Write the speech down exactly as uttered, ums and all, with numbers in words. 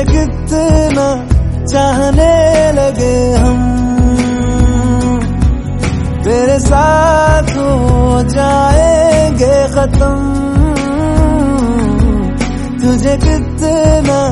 कितना चाहने लगे हम, तेरे साथ हो जाएंगे खत्म। तुझे कितना